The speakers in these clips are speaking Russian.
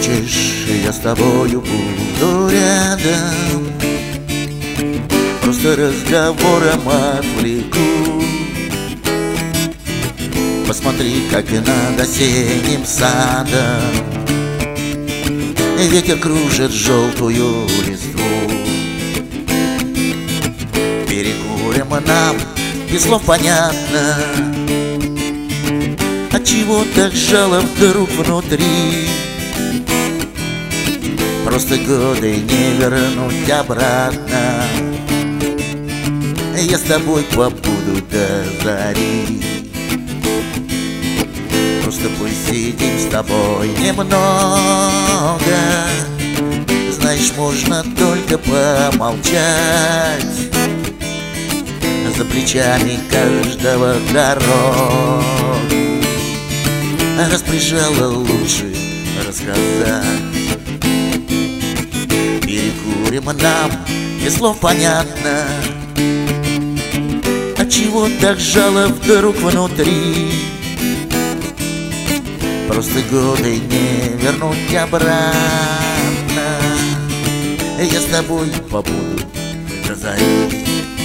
хочешь, я с тобою буду рядом, просто разговором отвлеку. Посмотри, как и над осенним садом ветер кружит желтую листву. Перекурим нам, без слов понятно, отчего так жало вдруг внутри. Просто годы не вернуть обратно, я с тобой побуду до зари. Просто посидим с тобой немного, знаешь, можно только помолчать. За плечами каждого дорог распряжала лучше рассказать. Перекурим нам, без слов понятно, отчего так жало вдруг внутри. Просто годы не вернуть обратно, я с тобой побуду до зари.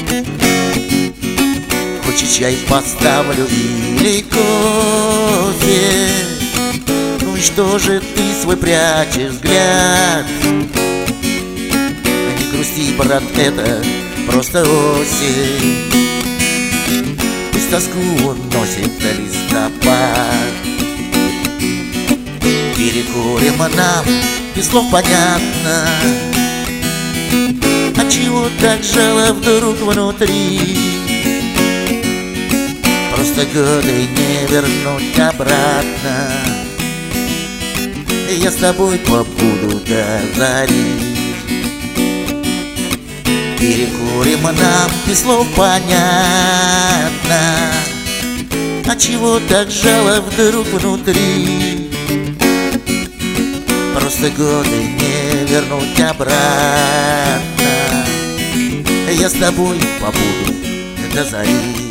Хочешь, чай поставлю или кофе? Ну и что же ты свой прячешь взгляд? Не грусти, брат, это просто осень, пусть тоску уносит листопад. Перекурим нам, без слов понятно, отчего так жало вдруг внутри. Просто годы не вернуть обратно, я с тобой побуду до зари. Перекурим нам, без слов понятно, отчего так жало вдруг внутри. Просто годы не вернуть обратно, я с тобой побуду до зари.